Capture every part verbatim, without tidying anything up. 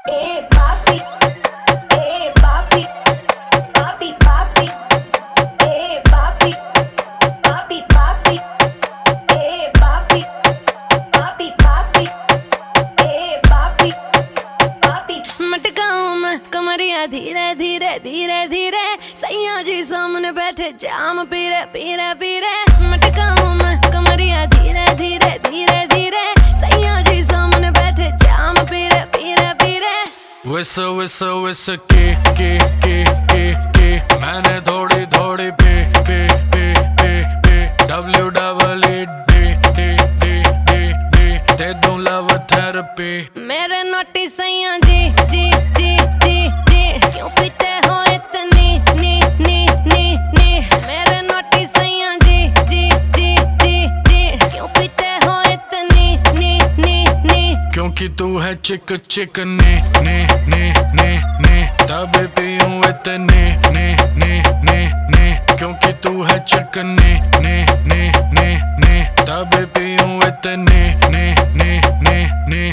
Eh, papi, eh, papi, papi, papi, eh, papi, papi, papi, eh, papi, papi, papi, eh, papi, papi। मटकाऊं मैं कमरिया धीरे धीरे धीरे धीरे, सैया जी सामने बैठे जाम पीरे पीरे पीरे। मटकाऊं मैं कमरिया धीरे धीरे धीरे धीरे, सैया जी सामने बैठे जाम पीरे पीरे पीरे। विस विस विस की की की की की मैंने थोड़ी थोड़ी पी पी पी पी पी W double E D D D D D दे दूं लव थेरेपी। मेरे नोटी सैया जी जी जी जी जी, क्यों पीते हो इतनी नी नी नी नी। मेरे नोटी सैया जी जी जी जी जी, क्यों पीते हो इतनी नी नी नी। क्योंकि तू है चिक चिक ने ने ने ने ने, तभी पीऊं इतने ने ने ने ने। क्योंकि तू है चिक ने ने ने ने ने, तभी पीऊं इतने ने ने ने ने।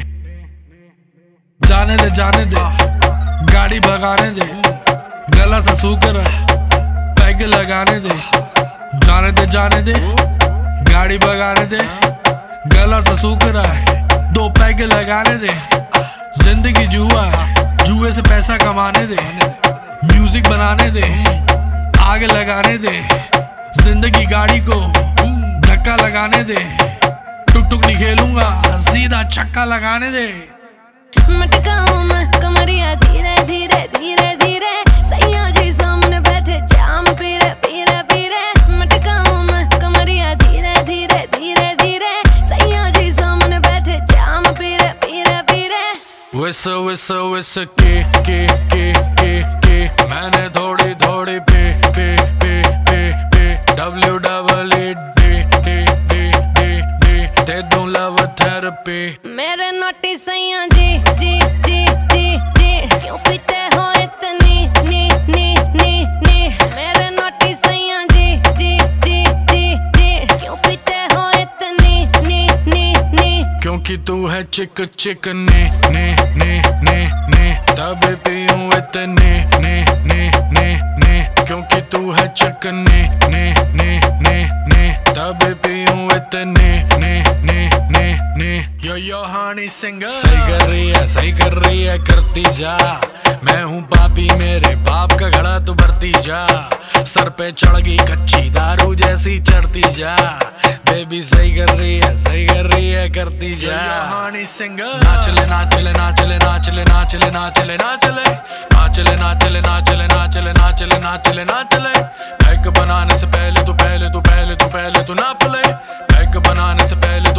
जाने दे जाने दे, गाड़ी भगाने दे, गला सा सूकर पैग लगाने दे। जाने दे जाने दे, गाड़ी भगाने दे, गला सा सूकर दो पैग लगाने दे। जिंदगी जुआ है, जुए से पैसा कमाने दे, म्यूजिक बनाने दे, आग लगाने दे। जिंदगी गाड़ी को धक्का लगाने दे, टुक टुक नहीं खेलूंगा, सीधा छक्का लगाने दे। मटकाऊं मैं कमरिया धीरे धीरे धीरे धीरे, सैया जी सामने बैठे जाम पीरे पीरे पीरे। मटकाऊं मैं कमरिया धीरे धीरे धीरे धीरे, सैया जी सामने बैठे जाम पीरे पीरे पीरे। विस विस विस की की की की की मैंने थोड़ी थोड़ी पी पी पी पी पी W double E D D D D D दे दूं लव थेरेपी। मेरे नोटी सैया जी जी जी जी जी, क्यों पीते हो इतनी नी नी नी नी। मेरे नोटी सैया जी जी जी जी जी, क्यों पीते हो इतनी नी नी नी। क्योंकि तू है चिक चिक ने ने ने ने ने, तभी पीऊं इतने ने ने ने ने। क्योंकि तू है चिक ने ने ने ने ने, तभी पीऊं इतने ने ने ने ने। यो यो हानी सिंगर सही कर रही है सही कर रही है, करती जा। मैं हूँ पापी, मेरे बाप का घड़ा तू भरती जा। सर पे चढ़ गई कच्ची दारू जैसी चढ़ती जा। बेबी सही कर रही है सही कर रही है, करती जा। हानी सिंगर नाचले नाचले नाचले नाचले नाचले नाचले नाचले नाचले नाचले नाचले नाचले नाचले नाचले नाचले। पैक बनाने से पहले तू पहले तू पहले तू पहले तू नाप ले, पैक बनाने से पहले